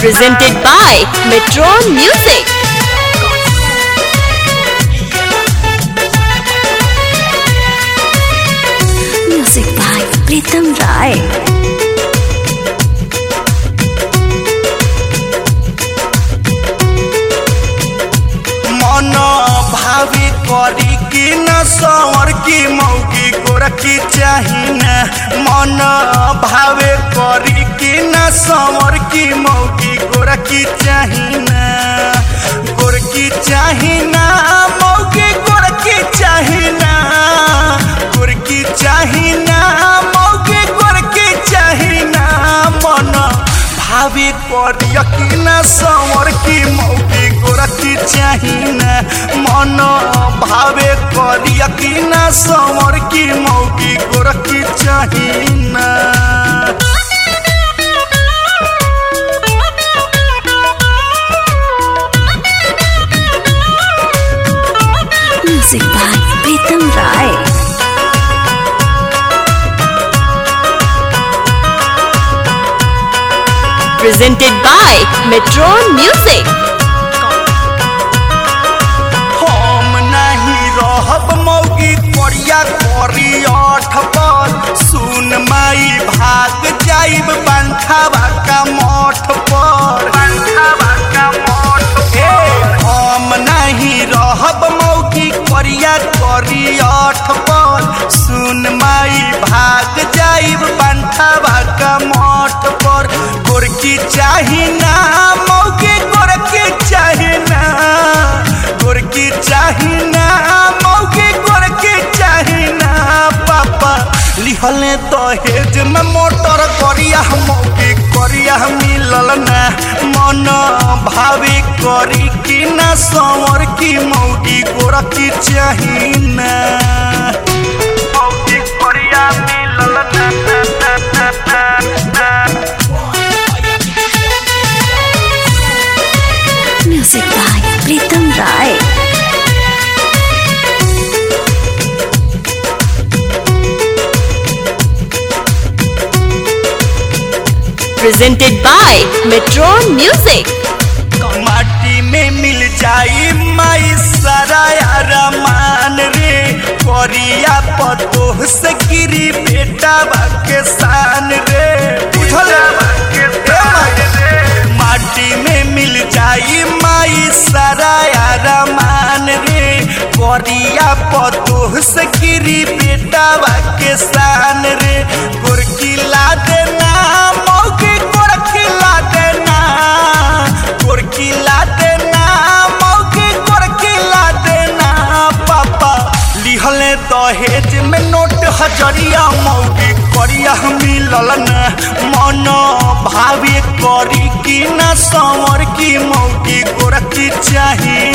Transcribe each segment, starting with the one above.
Presented by Metron Music. Music by Pritam Rai. मन भावी करी कि न सवर की मौकी गोरखी चाहिए मन भावे करी कि न सवर की मौकी गोरखी चाहिए गोरखी चाहिए मौकी गोरखी चाहिए गोरखी चाहिए मौकी गोरखी चाहिए मन भावी करी कि न सवर की मौकी गोरखी चाहिए मन भावे करी कि न सवर की मौकी गोरखी चाहिए। Music by Pritam Rai. Presented by Metron Music. हम नहीं रहब मौगी करिया करी आठ पर सुन माई भाग जाइब बंखावा का मठ पर हम नहीं रहब मौगी करिया करी आठ पर सुन माई भाग जाइब बंखावा का मठ पर गोरकी चाहिए मौगी गोरकी चाहिए गोरकी चाहिए मौगी गोरकी चाहिए पापा लिहले दहेज में मोटर करिया मौगी करिया मिलल ना मन भावी करी कि न सवर की मौगी गोरकी चाहिए मौगी करिया मिलल ना Music by Pritam Rai. Presented by Metron Music. माटी में मिल जाई माई सारा अरमान रे करिया पतोह से गिरी बेटा के शान रे बुझल माटी में मिल जाई माई सारा अरमान रे करिया पतोह से गिरी बेटा के शान रे गोरकी ला देना मौकी गोरकी ला देना गोरकी ला देना मौकी गोरकी ला देना पापा लिहले दहेज में नोट हजरिया मौगी करिया मिलल न मन भावी करी कि न सवर की मौगी गोरकी चाहिए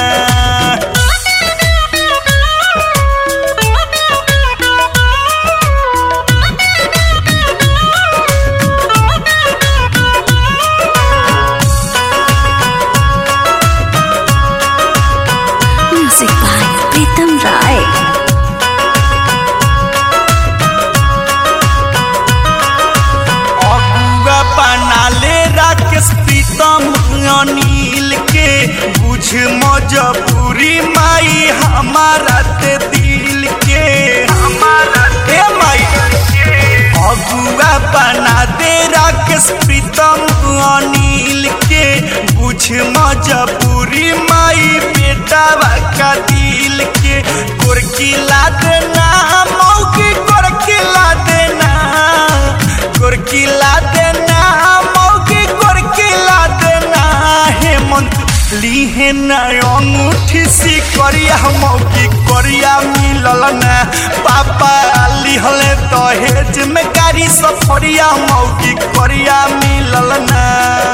Music by Pritam Rai. अगुआ बना ले राकेश प्रीतम अनिल के बुझ मजबूरी माई हमारा ते दिल के हमारा ते माई अगुआ बना दे राकेश प्रीतम अनिल के बुझ मजबूरी माई बेटा का दिल के गोरकी ला देना मौकी गोरकी ला देना गोरकी ला देना मौकी गोरकी ला देना हेमंत लीहे न अंगूठी सी करिया मौकी करिया मिलल ना पापा लिहले दहेज में गाड़ी सफरिया मौकी करिया मिलल ना।